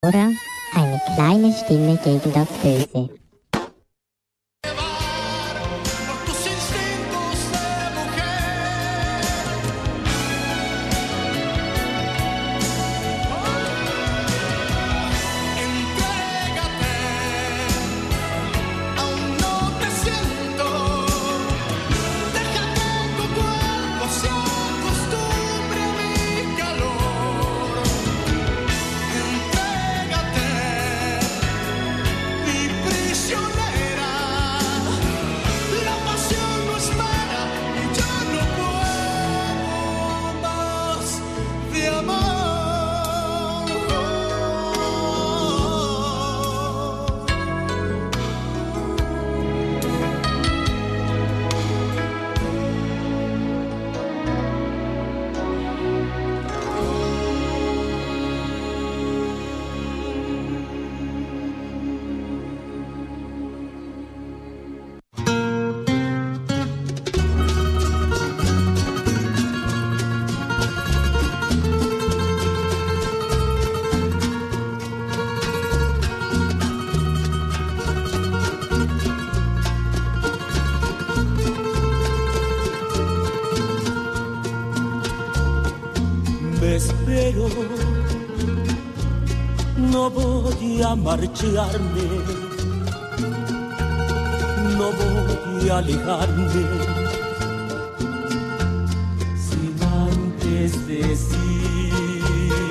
Oder eine kleine Stimme gegen das Böse. Espero, no voy a marcharme, no voy a alejarme, sin antes decir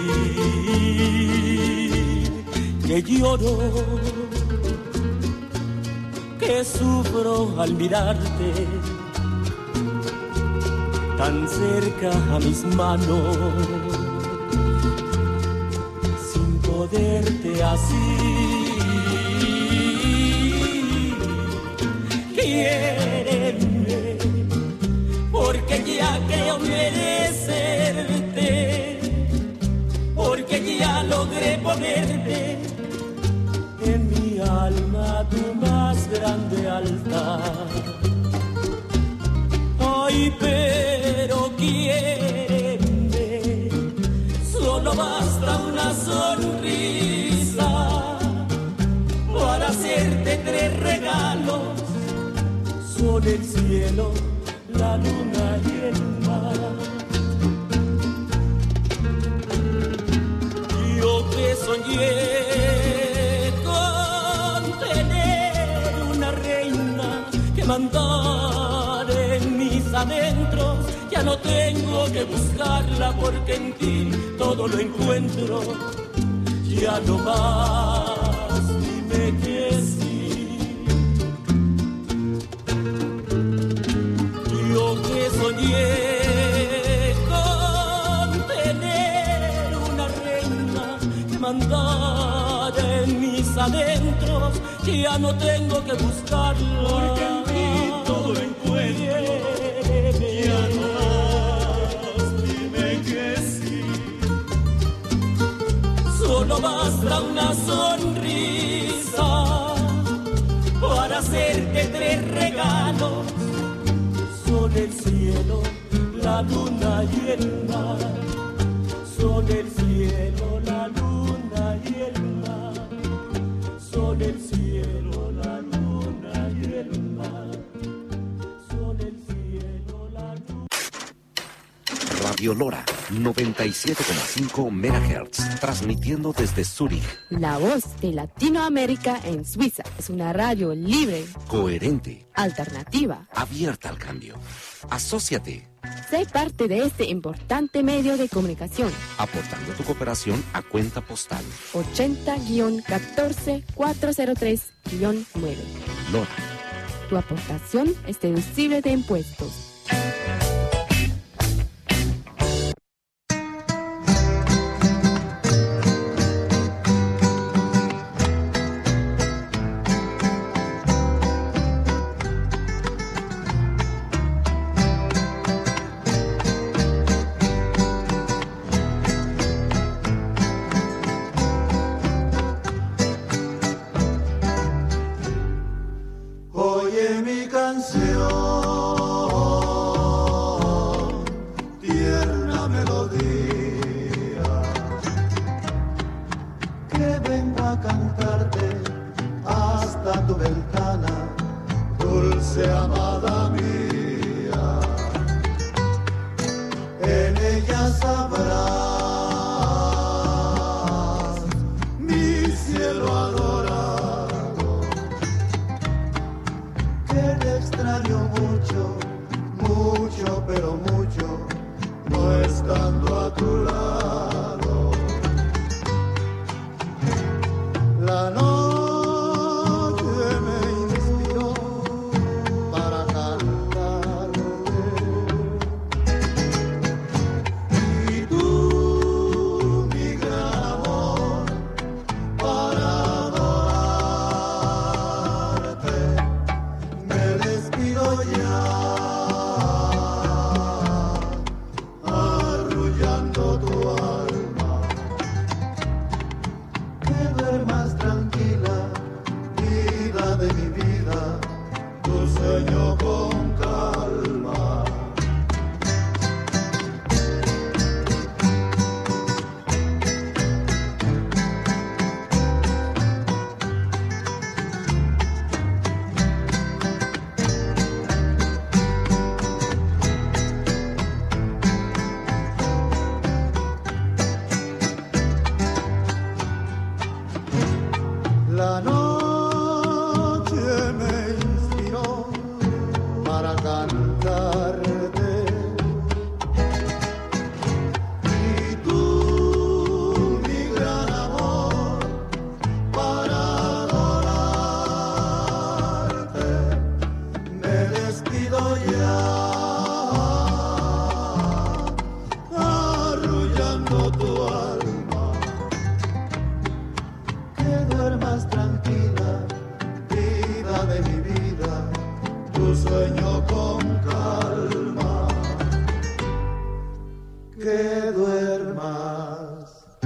que lloro, que sufro al mirarte tan cerca a mis manos, sin poderte así. Quiéreme, porque ya creo merecerte, porque ya logré ponerte en mi alma tu más grande altar. Ay, pero quiéreme, solo basta una sonrisa para hacerte 3 regalos. Son el cielo, la luna y el mar. Yo que soñé con tener una reina que mandar en mis adentros, ya no tengo que buscarla porque en ti todo lo encuentro. Ya no más, dime que sí. Yo que soñé con tener una reina que mandar en mis adentros, ya no tengo que buscarla porque en ti todo lo encuentro. Ya no más, dime que sí. Solo basta una sonrisa para hacerte 3 regalos. Son el cielo, la luna y el mar. Son el cielo, la luna y el mar. Son el cielo, la luna y el mar. Son el cielo, la luna. Radio Lora, 97,5 MHz, transmitiendo desde Zúrich. La voz de Latinoamérica en Suiza es una radio libre, Coherente, alternativa, abierta al cambio. Asóciate, sé parte de este importante medio de comunicación. aportando tu cooperación a cuenta postal 80-14403-9. Lora. Tu aportación es deducible de impuestos. Oye mi canción. a cantarte hasta tu ventana, dulce amada mía. En ella sabrás mi cielo adorado, que te extraño mucho, mucho, pero mucho, no estando a tu lado. La noche me inspiró para cantarte, y tú, mi gran amor, para adorarte. Me despido ya, arrullando tu alma, que duermas tranquila, vida de mi vida, tu sueño con calma. La noche me inspiró para cantarte, y tú, mi gran amor, para adorarte. Me despido ya, arrullando tu alma, que duermas tranquila, vida de mi vida, tu sueño con calma, que duermas,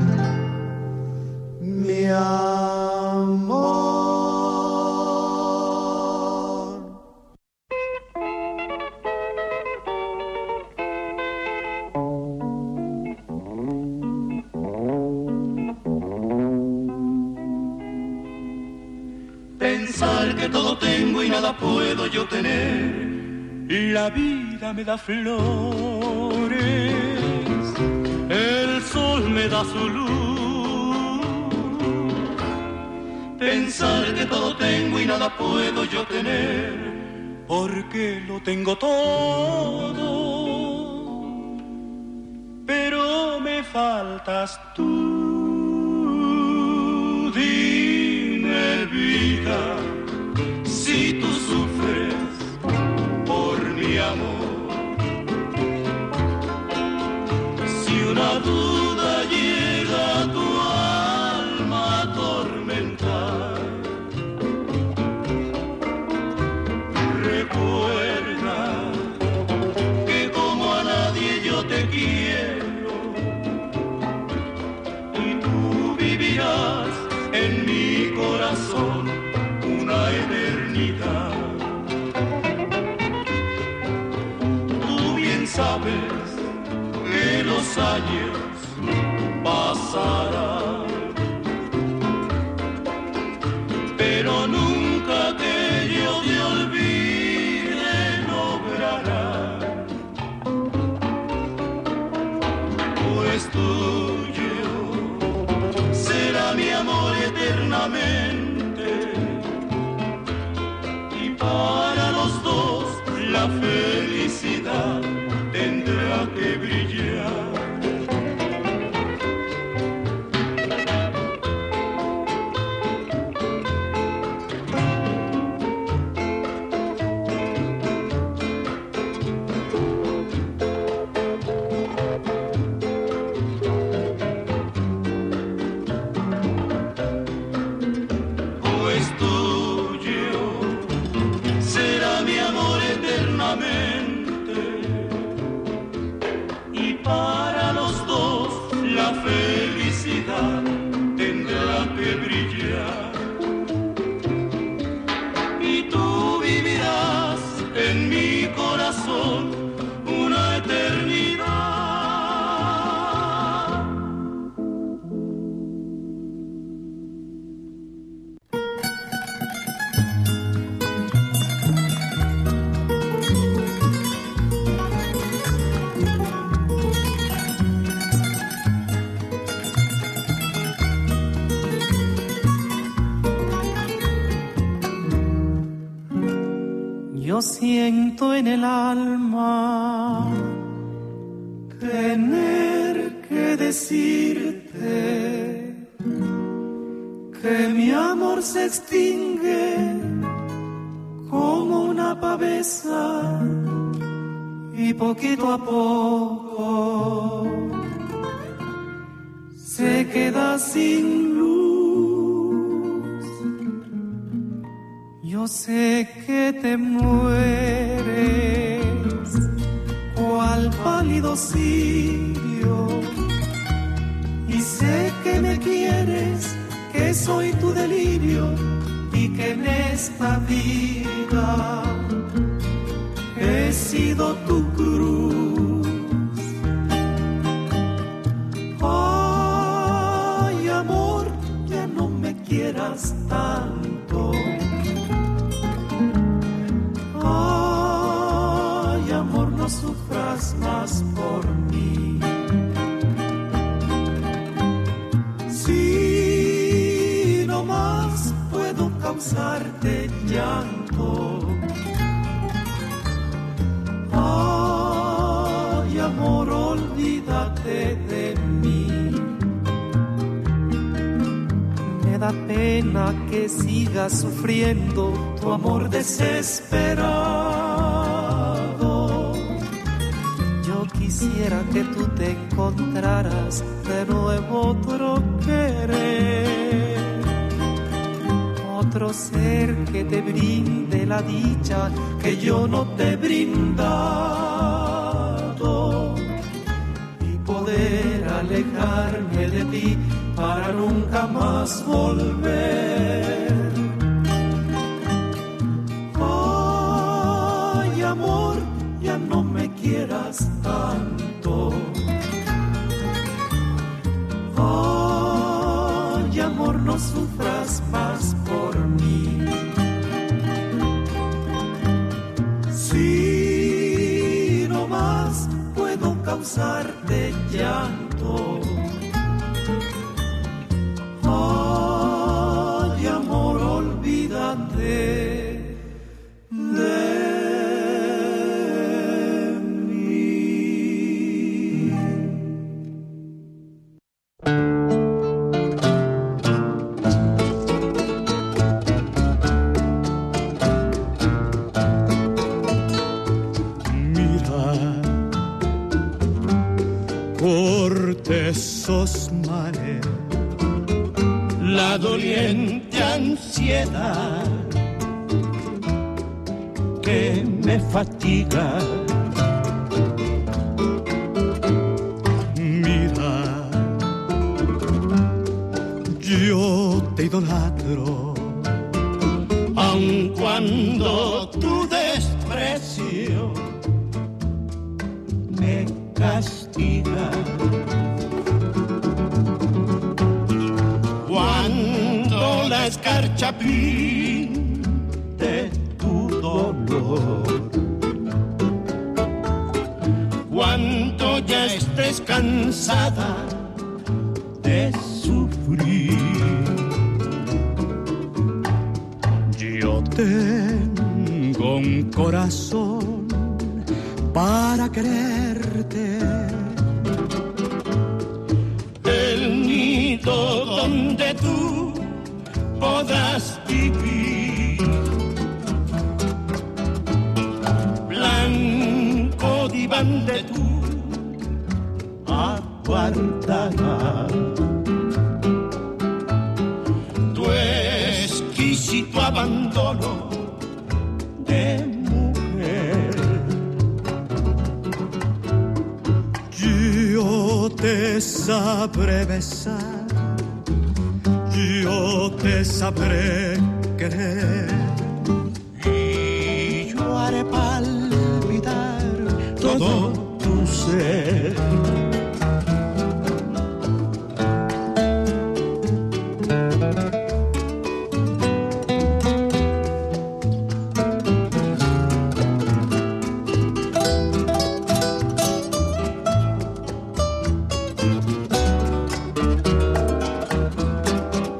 mi amor. Pensar que todo tengo y nada puedo yo tener. La vida me da flores, el sol me da su luz. Pensar que todo tengo y nada puedo yo tener, porque lo tengo todo, pero me faltas tú. Dime, vida, si tú sufres por mi amor, si una duda llega a tu alma a atormentar, recuerda que como a nadie yo te quiero, y tú vivirás en mi corazón una eternidad. Tú bien sabes que los años pasarán, pero nunca que yo te olvide lograrán, pues tuyo será mi amor eternamente, y para los dos la felicidad tendrá que brillar. Pues tuyo será mi amor eternamente, y para los dos la felicidad tendrá que brillar. Y tú vivirás en mi corazón una eternidad. Yo siento en el alma tener que decirte que mi amor se extingue como una pavesa y poquito a poco se queda sin luz. Yo sé que te mueres cual pálido cirio y sé que me quieres, que soy tu delirio y que en esta vida he sido tu cruz. Ay, amor, ya no me quieras tanto. Ay, amor, no sufras más por mí. Si no más puedo causarte llanto. Ay, amor, olvídate de mí. Me da pena que sigas sufriendo tu amor desesperado. Yo quisiera que tú te encontraras de nuevo otro querer, otro ser que te brinde la dicha que yo no te he brindado, y poder alejarme de ti para nunca más volver. Ay, amor, ya no me quieras tanto. Ay, amor, no sufras más por mí. Si no más puedo causarte llanto. Ay, amor, olvídate de esos males, la doliente ansiedad que me fatiga. Mira, yo te idolatro, aun cuando tu desprecio me castiga. Cuando la escarcha pinte tu dolor, cuando ya estés cansada de sufrir, yo tengo un corazón para quererte, el nido donde tú podrás vivir, blanco diván de tu aguardará tu exquisito abandono de mujer. Yo te sabré besar, yo te sabré querer, y yo haré palpitar todo tu ser.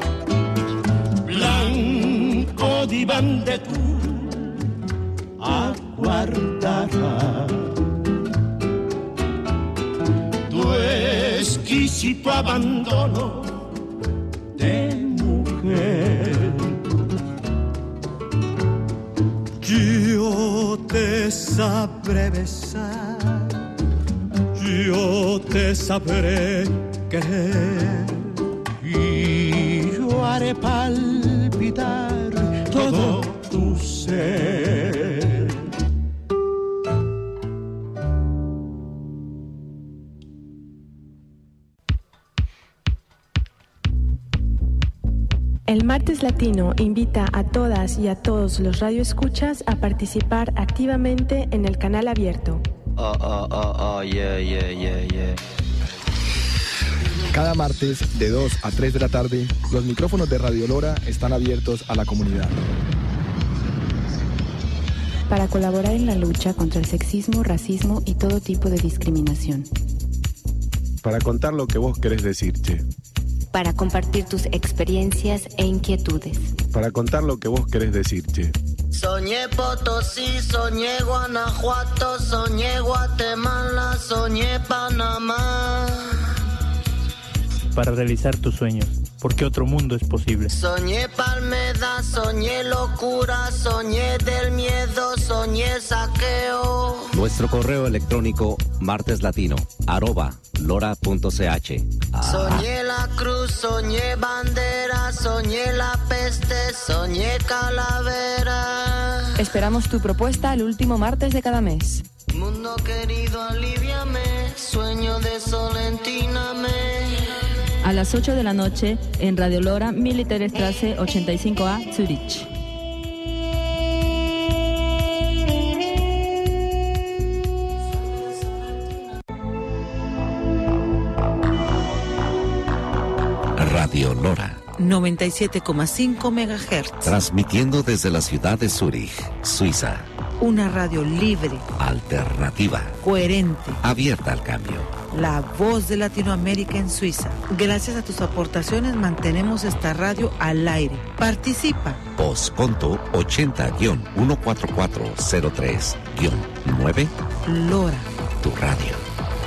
Blanco diván de tu guardará. Tu exquisito abandono de mujer. Yo te sabré besar, yo te sabré querer, y yo haré palpitar todo tu ser. El Martes Latino invita a todas y a todos los radioescuchas a participar activamente en el canal abierto. Yeah. Cada martes de 2 a 3 de la tarde, los micrófonos de Radio Lora están abiertos a la comunidad. Para colaborar en la lucha contra el sexismo, racismo y todo tipo de discriminación. Para contar lo que vos querés decir, che. Para compartir tus experiencias e inquietudes. Para contar lo que vos querés decir, che. Soñé Potosí, soñé Guanajuato, soñé Guatemala, soñé Panamá. Para realizar tus sueños, porque otro mundo es posible. Soñé Palmeda, soñé locura, soñé del miedo, soñé saqueo. Nuestro correo electrónico marteslatino@lora.ch. Soñé la cruz, soñé bandera, soñé la peste, soñé calavera. Esperamos tu propuesta el último martes de cada mes. Mundo querido, aliviame, sueño de solentíname. A las 8 de la noche en Radio Lora, Militärstraße 85A, Zurich. Radio Lora 97,5 MHz. Transmitiendo desde la ciudad de Zurich, Suiza. Una radio libre, alternativa, coherente, abierta al cambio. La voz de Latinoamérica en Suiza. Gracias a tus aportaciones mantenemos esta radio al aire. Participa. Postconto 80-14403-9. Lora. Tu radio.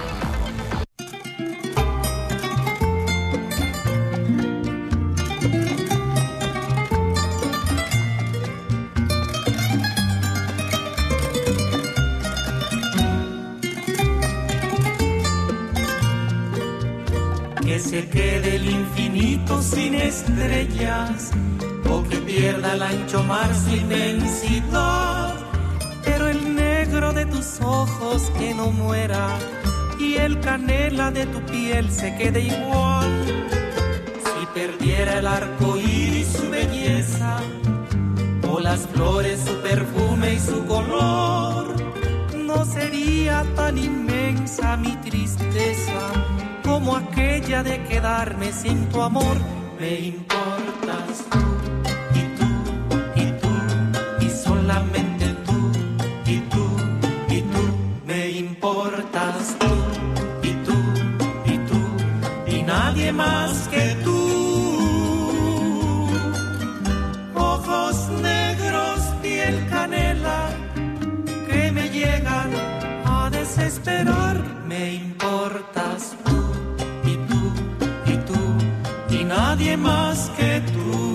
Que se quede el infinito sin estrellas, o que pierda el ancho mar su inmensidad, pero el negro de tus ojos que no muera, y el canela de tu piel se quede igual. Si perdiera el arco iris su belleza, o las flores su perfume y su color, no sería tan inmensa mi tristeza como aquella de quedarme sin tu amor. Me importas tú, y tú, y tú, y solamente tú, y tú, y tú. Me importas tú, y tú, y tú, y nadie más que tú. Ojos negros, piel canela, que me llegan a desesperar. Me importas tú, y nadie más que tú.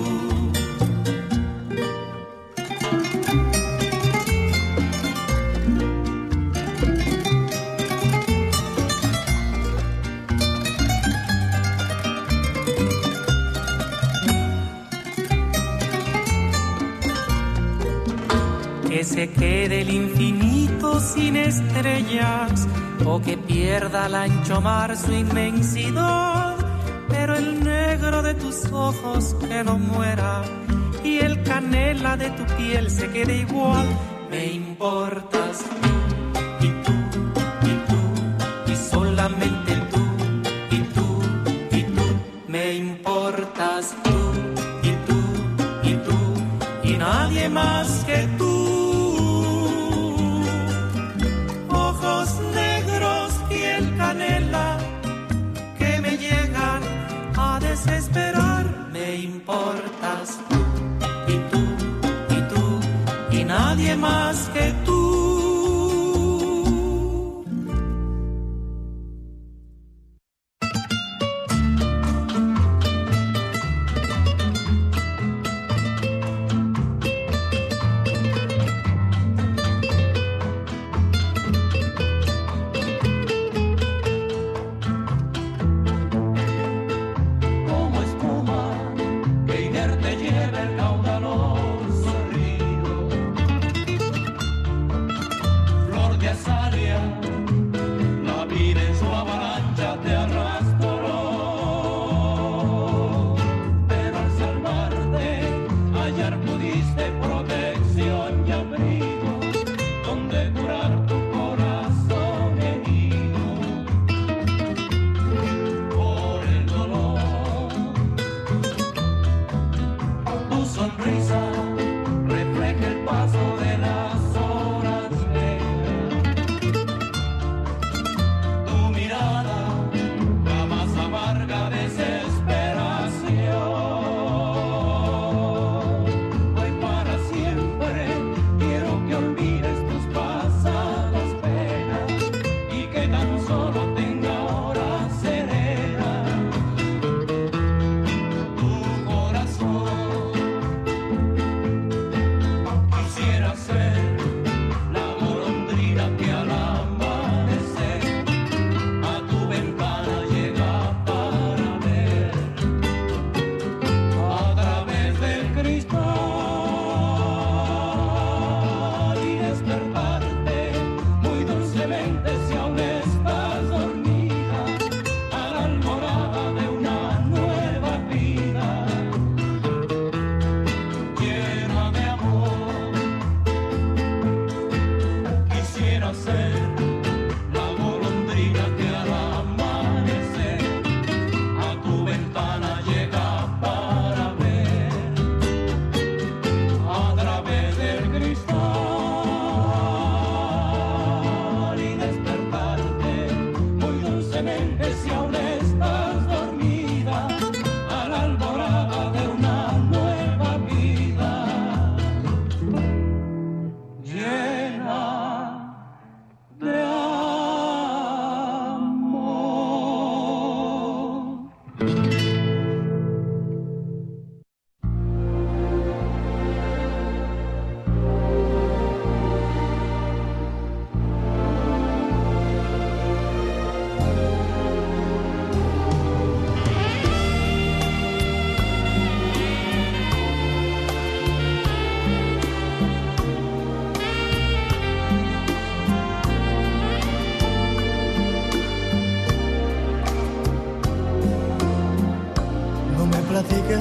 Que se quede el infinito sin estrellas, o que pierda al ancho mar su inmensidad, pero el negro de tus ojos que no muera, y el canela de tu piel se quede igual. Me importas tú, y tú, y tú, y solamente tú, y tú, y tú. Me importas tú, y tú, y tú, y nadie más que tú. Ojos negros, piel canela, que me llegan a desesperar. Me importas tú, y tú, y tú, y nadie más que tú.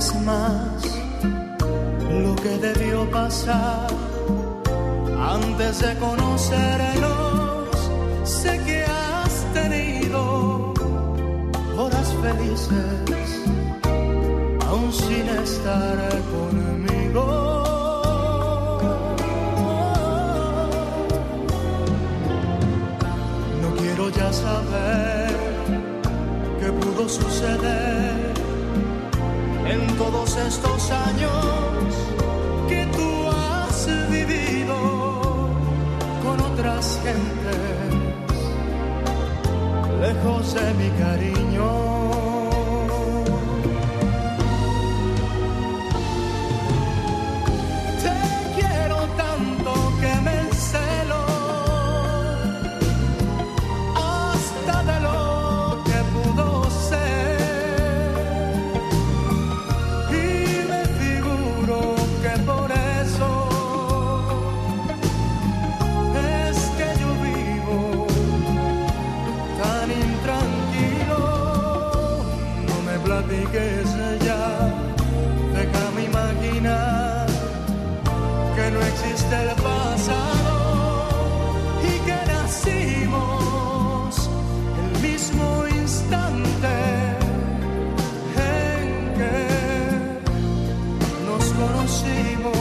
vez más lo que debió pasar antes de conocernos. Sé que has tenido horas felices aún sin estar conmigo. No quiero ya saber qué pudo suceder en todos estos años que tú has vivido con otras gentes, lejos de mi cariño. Platiques ya, déjame imaginar que no existe el pasado y que nacimos el mismo instante en que nos conocimos.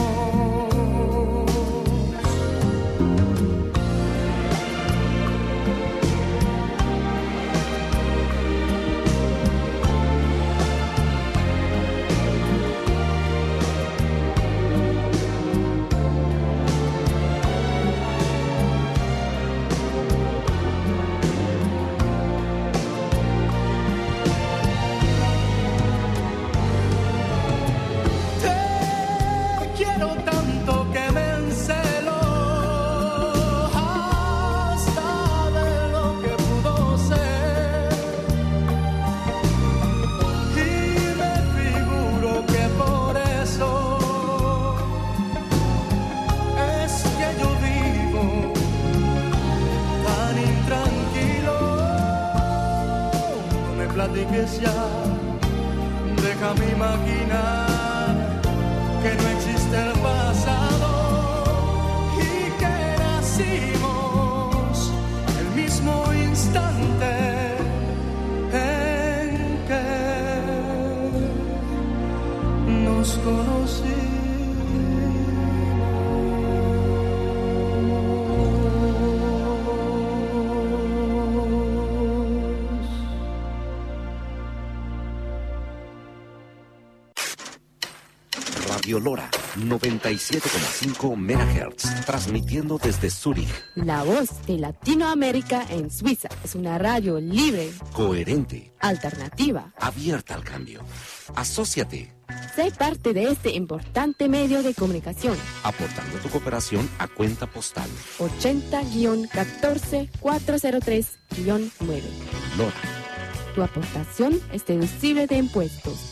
Platiques ya, déjame imaginar que no existe el pasado y que nacimos el mismo instante en que nos conocimos. Radio Lora, 97,5 MHz, transmitiendo desde Zúrich. La voz de Latinoamérica en Suiza es una radio libre, coherente, alternativa, abierta al cambio. Asóciate. Sé parte de este importante medio de comunicación, aportando tu cooperación a cuenta postal 80-14403-9. Lora. Tu aportación es deducible de impuestos.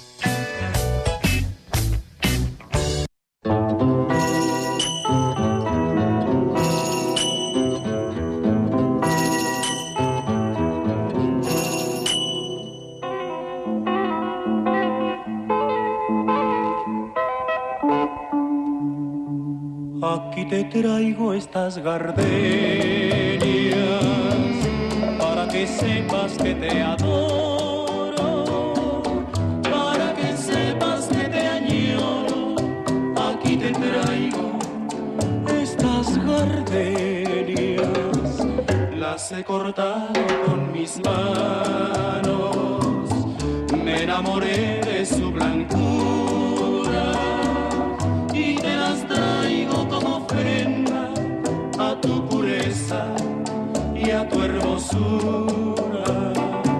Aquí te traigo estas gardenias para que sepas que te adoro, para que sepas que te añoro. Aquí te traigo estas gardenias, las he cortado con mis manos, me enamoré de su blancura y te las traigo como ofrenda a tu pureza y a tu hermosura.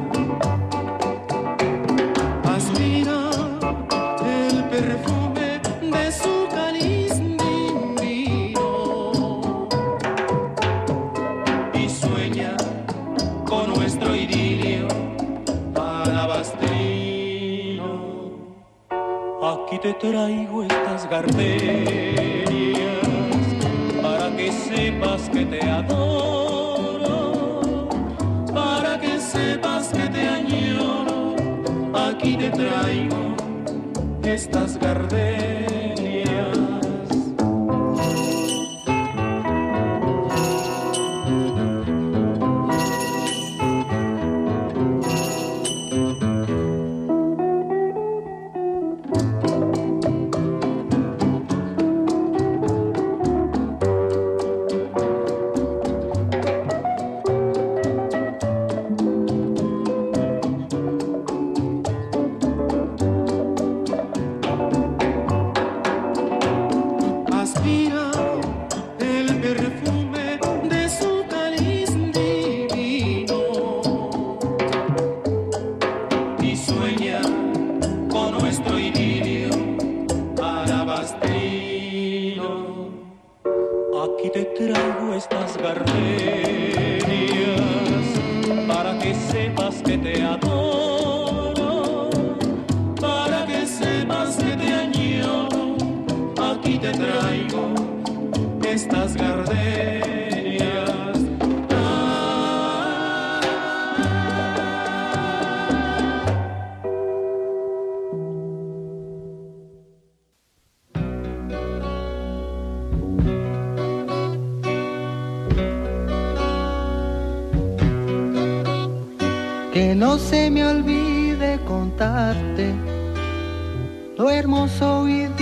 Aspira el perfume de su cáliz divino y sueña con nuestro idilio alabastrino. Aquí te traigo estas gardenias para que sepas que te adoro, para que sepas que te añoro. Aquí te traigo estas gardenias. Que no se me olvide contarte lo hermoso y